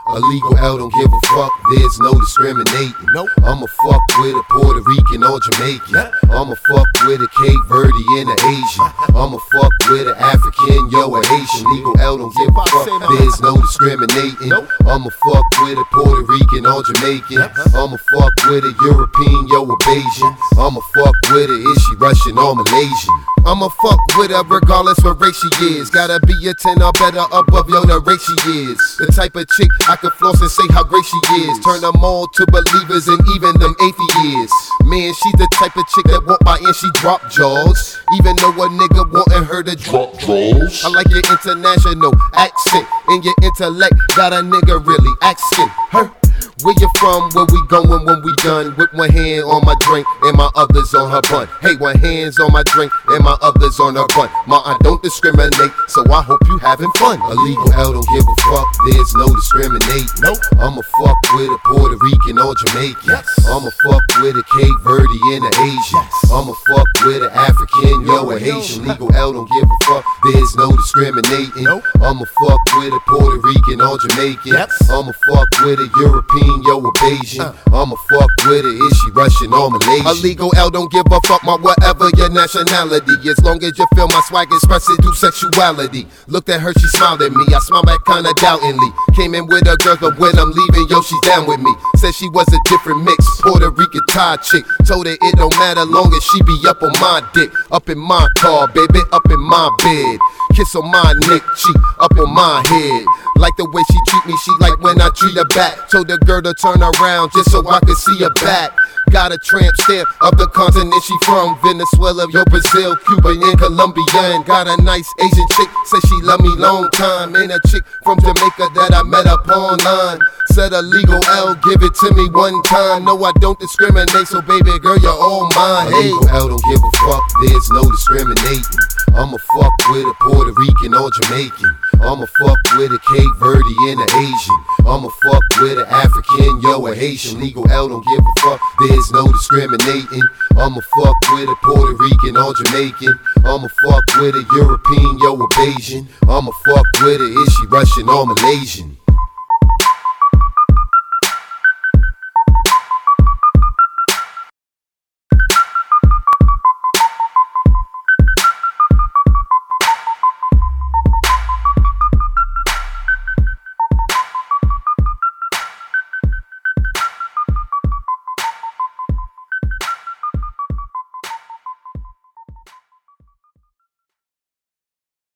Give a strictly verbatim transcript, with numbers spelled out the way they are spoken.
Illegal L, don't give a fuck, there's no discriminating. Nope. I'ma fuck with a Puerto Rican or Jamaican. Yeah. I'ma fuck with a Cape Verdean or Asian. I'ma fuck with an African, yo, a Haitian. Legal L, don't give a fuck, there's no discriminating. Nope. I'ma fuck with a Puerto Rican or Jamaican. I'ma fuck with a European, yo, a Bayesian. I'ma fuck with her, is she Russian or Malaysian? I'ma fuck with her regardless what race she is. Gotta be a ten or better above yo, the race she is. The type of chick I can floss and say how great she is. Turn them all to believers and even them atheists. Man, she's the type of chick that walk by and she drop jaws. Even though a nigga wanting her to drop draws. I like your international accent and your intellect. Got a nigga really asking her, where you from, where we going when we done? With one hand on my drink and my other's on her bun. Hey, one hand's on my drink and my other's on her bun. Ma, I don't discriminate, so I hope you having fun. Illegal L, don't give a fuck, there's no discriminating. Nope. I'ma fuck with a Puerto Rican or Jamaican. Yes. I'ma fuck with a Cape Verdean or Asian. Yes. I'ma fuck with an African, yo, Yo, a yo. Haitian. Legal L, don't give a fuck, there's no discriminating. Nope. I'ma fuck with a Puerto Rican or Jamaican. Yes. I'ma fuck with a European, yo, a Bayesian. Uh. I'ma fuck with her, is she Russian or Malaysian? Illegal L, don't give a fuck, my whatever your nationality. As long as you feel my swag, express it through sexuality. Looked at her, she smiled at me, I smiled back kinda doubtingly. Came in with her girls, but when I'm leaving, yo, she's down with me. Said she was a different mix, Puerto Rican Thai chick. Told her it don't matter long as she be up on my dick. Up in my car, baby, up in my bed. Kiss on my neck, cheek, up on my head. Like the way she treat me, she like when I treat her back. Told the girl to turn around just so I could see her back. Got a tramp stamp of the continent she from. Venezuela, yo, Brazil, Cuba, and Colombia. And got a nice Asian chick, said she love me long time. And a chick from Jamaica that I met up online. Said Illegal L, give it to me one time. No, I don't discriminate, so baby girl, you're all mine. Hey. Illegal L, don't give a fuck, there's no discriminating. I'ma fuck with a Puerto Rican or Jamaican. I'ma fuck with a Cape Verdean or Asian. I'ma fuck with an African, yo, a Haitian. Legal L, don't give a fuck, there's no discriminating. I'ma fuck with a Puerto Rican or Jamaican. I'ma fuck with a European, yo, a Bayesian. I'ma fuck with her, is she Russian or Malaysian?